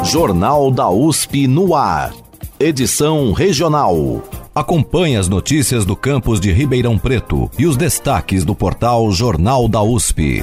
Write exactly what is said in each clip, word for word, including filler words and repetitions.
Jornal da U S P no ar. Edição regional. Acompanhe as notícias do campus de Ribeirão Preto e os destaques do portal Jornal da U S P.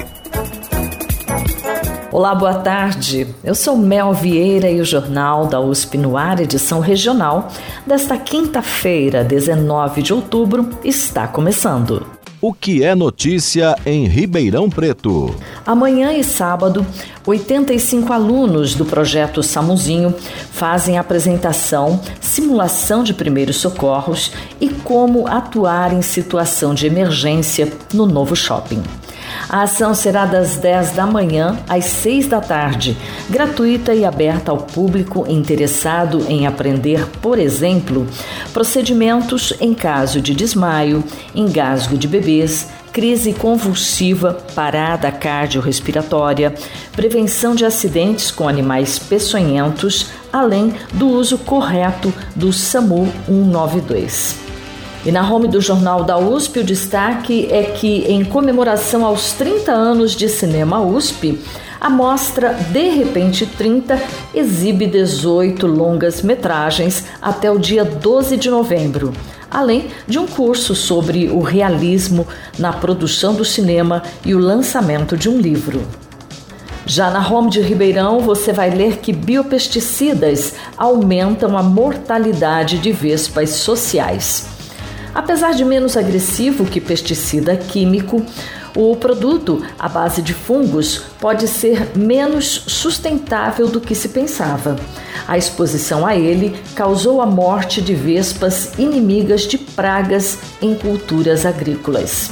Olá, boa tarde. Eu sou Mel Vieira e o Jornal da U S P no ar, edição regional, desta quinta-feira, dezenove de outubro, está começando. O que é notícia em Ribeirão Preto? Amanhã e sábado, oitenta e cinco alunos do projeto Samuzinho fazem apresentação, simulação de primeiros socorros e como atuar em situação de emergência no novo shopping. A ação será das dez da manhã às seis da tarde, gratuita e aberta ao público interessado em aprender, por exemplo, procedimentos em caso de desmaio, engasgo de bebês, crise convulsiva, parada cardiorrespiratória, prevenção de acidentes com animais peçonhentos, além do uso correto do SAMU cento e noventa e dois. E na home do Jornal da U S P, o destaque é que, em comemoração aos trinta anos de Cinema U S P, a mostra De Repente trinta exibe dezoito longas-metragens até o dia doze de novembro, além de um curso sobre o realismo na produção do cinema e o lançamento de um livro. Já na home de Ribeirão, você vai ler que biopesticidas aumentam a mortalidade de vespas sociais. Apesar de menos agressivo que pesticida químico, o produto à base de fungos pode ser menos sustentável do que se pensava. A exposição a ele causou a morte de vespas inimigas de pragas em culturas agrícolas.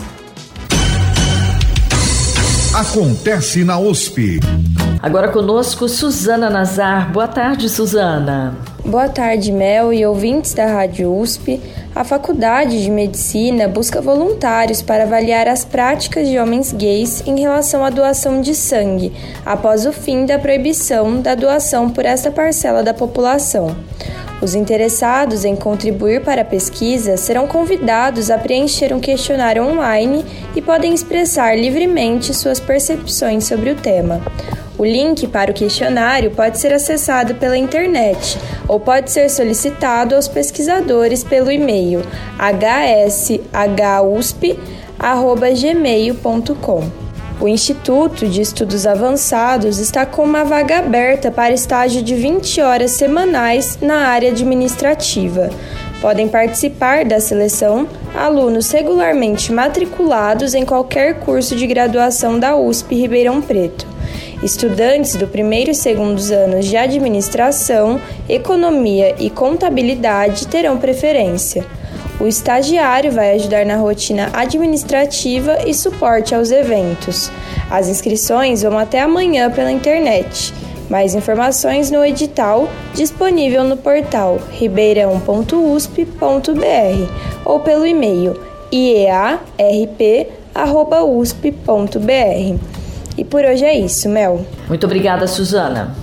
Acontece na U S P. Agora conosco, Suzana Nazar. Boa tarde, Suzana. Boa tarde, Mel e ouvintes da Rádio U S P. A Faculdade de Medicina busca voluntários para avaliar as práticas de homens gays em relação à doação de sangue, após o fim da proibição da doação por esta parcela da população. Os interessados em contribuir para a pesquisa serão convidados a preencher um questionário online e podem expressar livremente suas percepções sobre o tema. O link para o questionário pode ser acessado pela internet ou pode ser solicitado aos pesquisadores pelo e-mail h s h u s p arroba gmail ponto com. O Instituto de Estudos Avançados está com uma vaga aberta para estágio de vinte horas semanais na área administrativa. Podem participar da seleção alunos regularmente matriculados em qualquer curso de graduação da U S P Ribeirão Preto. Estudantes do primeiro e segundo anos de administração, economia e contabilidade terão preferência. O estagiário vai ajudar na rotina administrativa e suporte aos eventos. As inscrições vão até amanhã pela internet. Mais informações no edital disponível no portal ribeirão ponto u s p ponto b r ou pelo e-mail i e a r p arroba u s p ponto b r. E por hoje é isso, Mel. Muito obrigada, Suzana.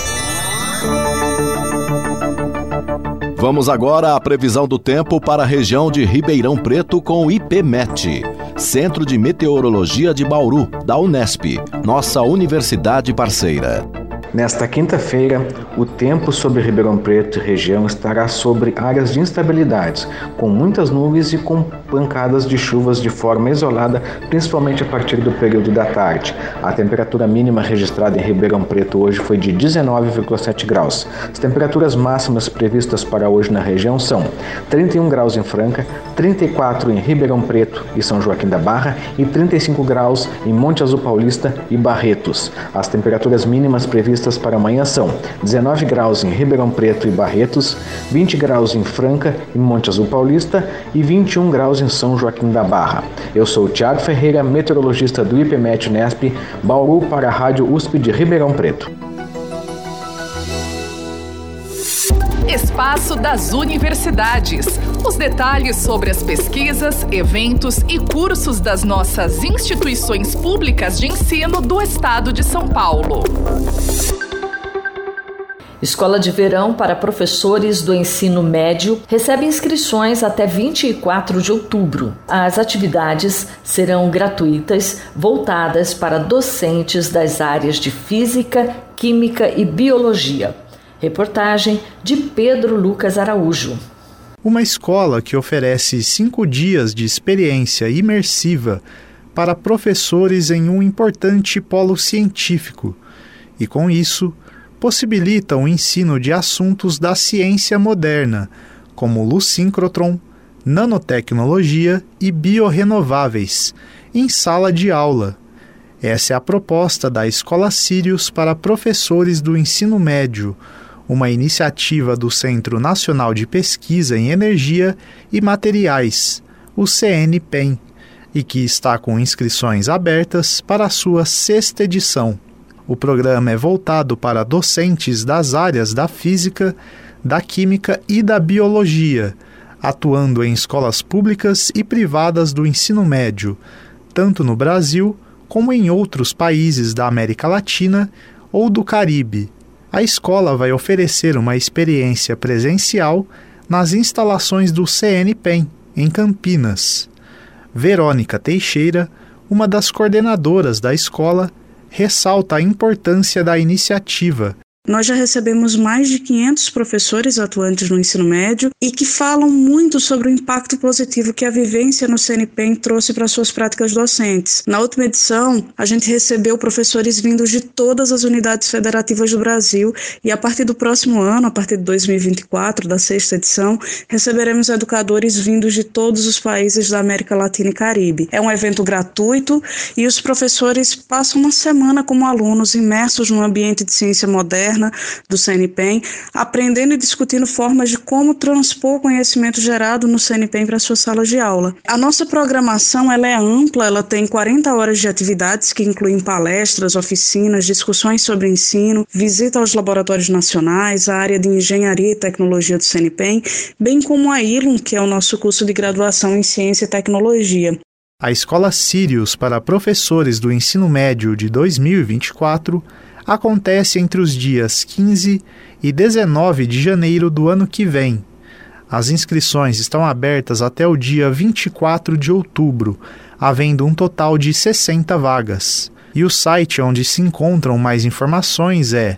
Vamos agora à previsão do tempo para a região de Ribeirão Preto com o IPMET, Centro de Meteorologia de Bauru, da Unesp, nossa universidade parceira. Nesta quinta-feira, o tempo sobre Ribeirão Preto e região estará sobre áreas de instabilidades, com muitas nuvens e com pancadas de chuvas de forma isolada, principalmente a partir do período da tarde. A temperatura mínima registrada em Ribeirão Preto hoje foi de dezenove vírgula sete graus. As temperaturas máximas previstas para hoje na região são trinta e um graus em Franca, trinta e quatro em Ribeirão Preto e São Joaquim da Barra e trinta e cinco graus em Monte Azul Paulista e Barretos. As temperaturas mínimas previstas para amanhã são dezenove graus em Ribeirão Preto e Barretos, vinte graus em Franca e Monte Azul Paulista e vinte e um graus em São Joaquim da Barra. Eu sou o Thiago Ferreira, meteorologista do IPMET Unesp, Bauru para a Rádio U S P de Ribeirão Preto. Espaço das Universidades. Os detalhes sobre as pesquisas, eventos e cursos das nossas instituições públicas de ensino do Estado de São Paulo. Escola de Verão para professores do ensino médio recebe inscrições até vinte e quatro de outubro. As atividades serão gratuitas, voltadas para docentes das áreas de Física, Química e Biologia. Reportagem de Pedro Lucas Araújo. Uma escola que oferece cinco dias de experiência imersiva para professores em um importante polo científico e, com isso, possibilita o ensino de assuntos da ciência moderna, como luz síncrotron, nanotecnologia e biorrenováveis, em sala de aula. Essa é a proposta da Escola Sirius para professores do ensino médio, uma iniciativa do Centro Nacional de Pesquisa em Energia e Materiais, o C N P E M, e que está com inscrições abertas para a sua sexta edição. O programa é voltado para docentes das áreas da física, da química e da biologia, atuando em escolas públicas e privadas do ensino médio, tanto no Brasil como em outros países da América Latina ou do Caribe. A escola vai oferecer uma experiência presencial nas instalações do C N P E M, em Campinas. Verônica Teixeira, uma das coordenadoras da escola, ressalta a importância da iniciativa. Nós já recebemos mais de quinhentos professores atuantes no ensino médio e que falam muito sobre o impacto positivo que a vivência no C N P E M trouxe para suas práticas docentes. Na última edição, a gente recebeu professores vindos de todas as unidades federativas do Brasil e a partir do próximo ano, a partir de dois mil e vinte e quatro, da sexta edição, receberemos educadores vindos de todos os países da América Latina e Caribe. É um evento gratuito e os professores passam uma semana como alunos imersos num ambiente de ciência moderna do C N P E M, aprendendo e discutindo formas de como transpor o conhecimento gerado no C N P E M para suas salas de aula. A nossa programação ela é ampla, ela tem quarenta horas de atividades que incluem palestras, oficinas, discussões sobre ensino, visita aos laboratórios nacionais, a área de engenharia e tecnologia do C N P E M, bem como a I L U M, que é o nosso curso de graduação em ciência e tecnologia. A Escola Sirius para professores do ensino médio de dois mil e vinte e quatro acontece entre os dias quinze e dezenove de janeiro do ano que vem. As inscrições estão abertas até o dia vinte e quatro de outubro, havendo um total de sessenta vagas. E o site onde se encontram mais informações é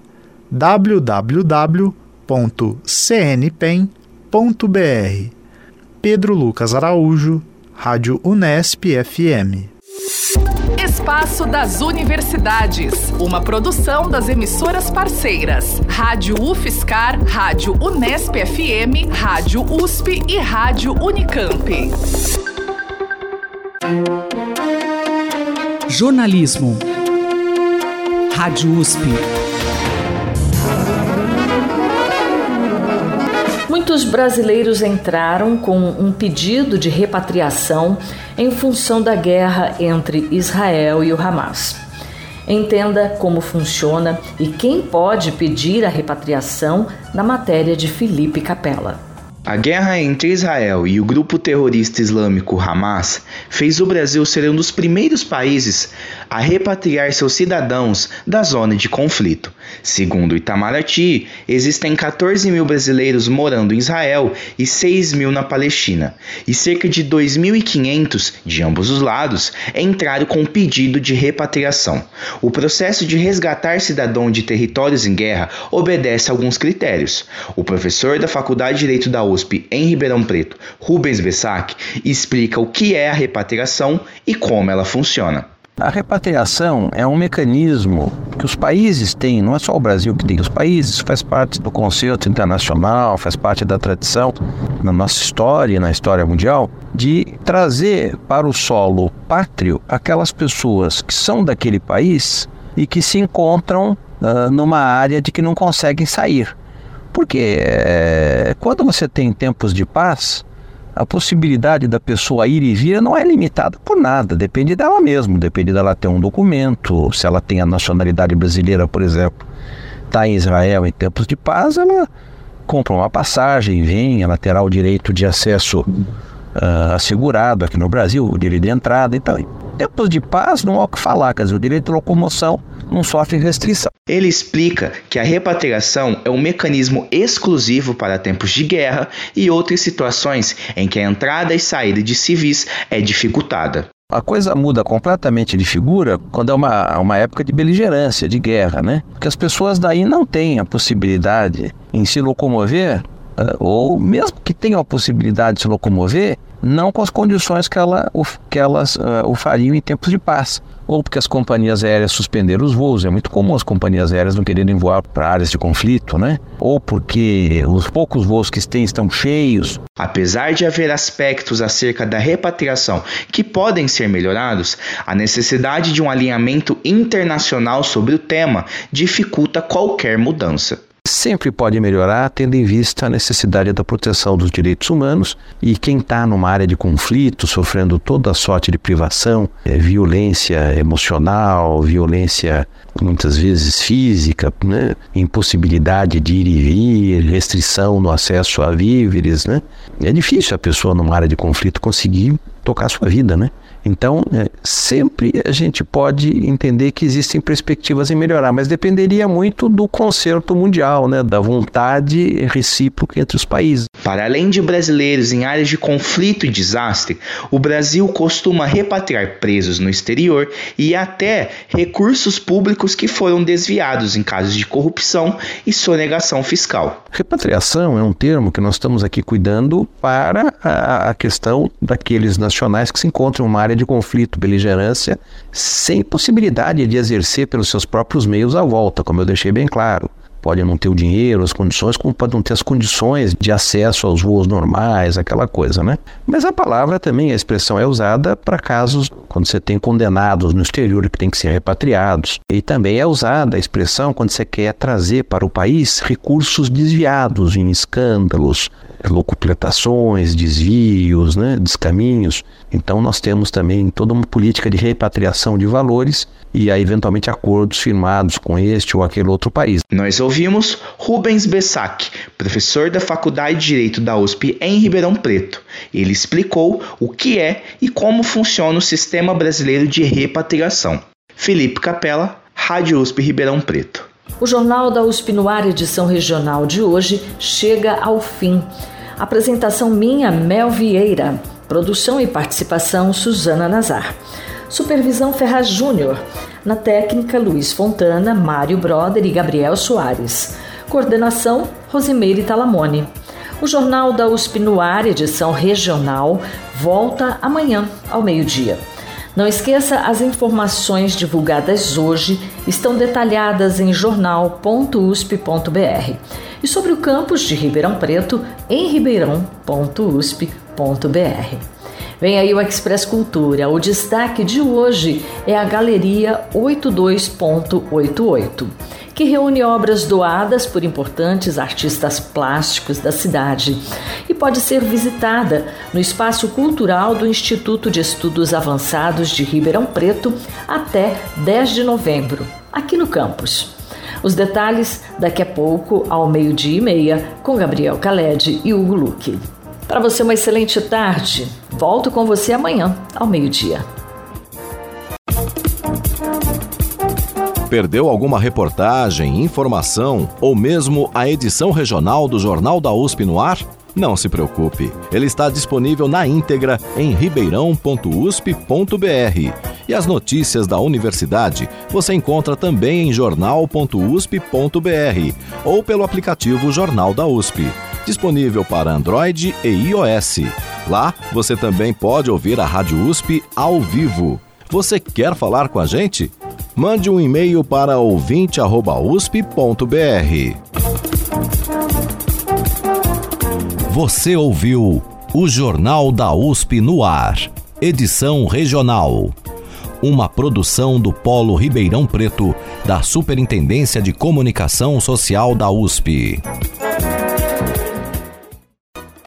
w w w ponto c n p e m ponto b r. Pedro Lucas Araújo, Rádio Unesp F M. Espaço das Universidades, uma produção das emissoras parceiras, Rádio UFSCar, Rádio Unesp F M, Rádio U S P e Rádio Unicamp. Jornalismo. Rádio U S P. Muitos brasileiros entraram com um pedido de repatriação em função da guerra entre Israel e o Hamas. Entenda como funciona e quem pode pedir a repatriação na matéria de Felipe Capella. A guerra entre Israel e o grupo terrorista islâmico Hamas fez o Brasil ser um dos primeiros países a repatriar seus cidadãos da zona de conflito. Segundo o Itamaraty, existem quatorze mil brasileiros morando em Israel e seis mil na Palestina, e cerca de dois mil e quinhentos de ambos os lados entraram com pedido de repatriação. O processo de resgatar cidadão de territórios em guerra obedece a alguns critérios. O professor da Faculdade de Direito da U S P em Ribeirão Preto, Rubens Bessac, explica o que é a repatriação e como ela funciona. A repatriação é um mecanismo que os países têm, não é só o Brasil que tem, os países, faz parte do conceito internacional, faz parte da tradição, na nossa história, na história mundial, de trazer para o solo pátrio aquelas pessoas que são daquele país e que se encontram uh, numa área de que não conseguem sair. Porque é, quando você tem tempos de paz, a possibilidade da pessoa ir e vir não é limitada por nada, depende dela mesma, depende dela ter um documento, se ela tem a nacionalidade brasileira, por exemplo, está em Israel em tempos de paz, ela compra uma passagem, vem, ela terá o direito de acesso uh, assegurado aqui no Brasil, o direito de entrada, então em tempos de paz não há o que falar, quer dizer, o direito de locomoção não sofre restrição. Ele explica que a repatriação é um mecanismo exclusivo para tempos de guerra e outras situações em que a entrada e saída de civis é dificultada. A coisa muda completamente de figura quando é uma, uma época de beligerância, de guerra, né? Porque as pessoas daí não têm a possibilidade em se locomover, ou mesmo que tenham a possibilidade de se locomover, não com as condições que, ela, que elas uh, o fariam em tempos de paz. Ou porque as companhias aéreas suspenderam os voos, é muito comum as companhias aéreas não quererem voar para áreas de conflito, né? Ou porque os poucos voos que têm estão cheios. Apesar de haver aspectos acerca da repatriação que podem ser melhorados, a necessidade de um alinhamento internacional sobre o tema dificulta qualquer mudança. Sempre pode melhorar, tendo em vista a necessidade da proteção dos direitos humanos, e quem está numa área de conflito, sofrendo toda a sorte de privação, é, violência emocional, violência muitas vezes física, né? Impossibilidade de ir e vir, restrição no acesso a víveres, né? É difícil a pessoa numa área de conflito conseguir tocar a sua vida, né? Então, é, sempre a gente pode entender que existem perspectivas em melhorar, mas dependeria muito do concerto mundial, né, da vontade recíproca entre os países. Para além de brasileiros em áreas de conflito e desastre, o Brasil costuma repatriar presos no exterior e até recursos públicos que foram desviados em casos de corrupção e sonegação fiscal. Repatriação é um termo que nós estamos aqui cuidando para a, a questão daqueles nacionais que se encontram em uma área de conflito, beligerância, sem possibilidade de exercer pelos seus próprios meios a volta, como eu deixei bem claro. Pode não ter o dinheiro, as condições, como pode não ter as condições de acesso aos voos normais, aquela coisa, né? Mas a palavra também, a expressão é usada para casos quando você tem condenados no exterior que têm que ser repatriados. E também é usada a expressão quando você quer trazer para o país recursos desviados em escândalos, locupletações, desvios, né, descaminhos. Então nós temos também toda uma política de repatriação de valores e aí, eventualmente, acordos firmados com este ou aquele outro país. Nós ouvimos Rubens Bessac, professor da Faculdade de Direito da U S P em Ribeirão Preto. Ele explicou o que é e como funciona o Sistema Brasileiro de Repatriação. Felipe Capella, Rádio U S P Ribeirão Preto. O Jornal da U S P no ar, edição regional de hoje, chega ao fim. Apresentação minha, Mel Vieira. Produção e participação, Suzana Nazar. Supervisão Ferraz Júnior. Na técnica, Luiz Fontana, Mário Broder e Gabriel Soares. Coordenação, Rosimeire Talamone. O Jornal da U S P no ar, edição regional, volta amanhã ao meio-dia. Não esqueça, as informações divulgadas hoje estão detalhadas em jornal ponto u s p ponto b r e sobre o campus de Ribeirão Preto em ribeirão ponto u s p ponto b r. Vem aí o Express Cultura. O destaque de hoje é a Galeria oitenta e dois ponto oitenta e oito, que reúne obras doadas por importantes artistas plásticos da cidade e pode ser visitada no Espaço Cultural do Instituto de Estudos Avançados de Ribeirão Preto até dez de novembro, aqui no campus. Os detalhes daqui a pouco, ao meio-dia e meia, com Gabriel Khaled e Hugo Luque. Para você, uma excelente tarde. Volto com você amanhã, ao meio-dia. Perdeu alguma reportagem, informação ou mesmo a edição regional do Jornal da U S P no ar? Não se preocupe, ele está disponível na íntegra em ribeirão ponto u s p ponto b r. E as notícias da universidade você encontra também em jornal ponto u s p ponto b r ou pelo aplicativo Jornal da U S P, disponível para Android e iOS. Lá você também pode ouvir a Rádio U S P ao vivo. Você quer falar com a gente? Mande um e-mail para ouvinte arroba u s p ponto b r. Você ouviu o Jornal da U S P no ar, edição regional. Uma produção do Polo Ribeirão Preto, da Superintendência de Comunicação Social da U S P.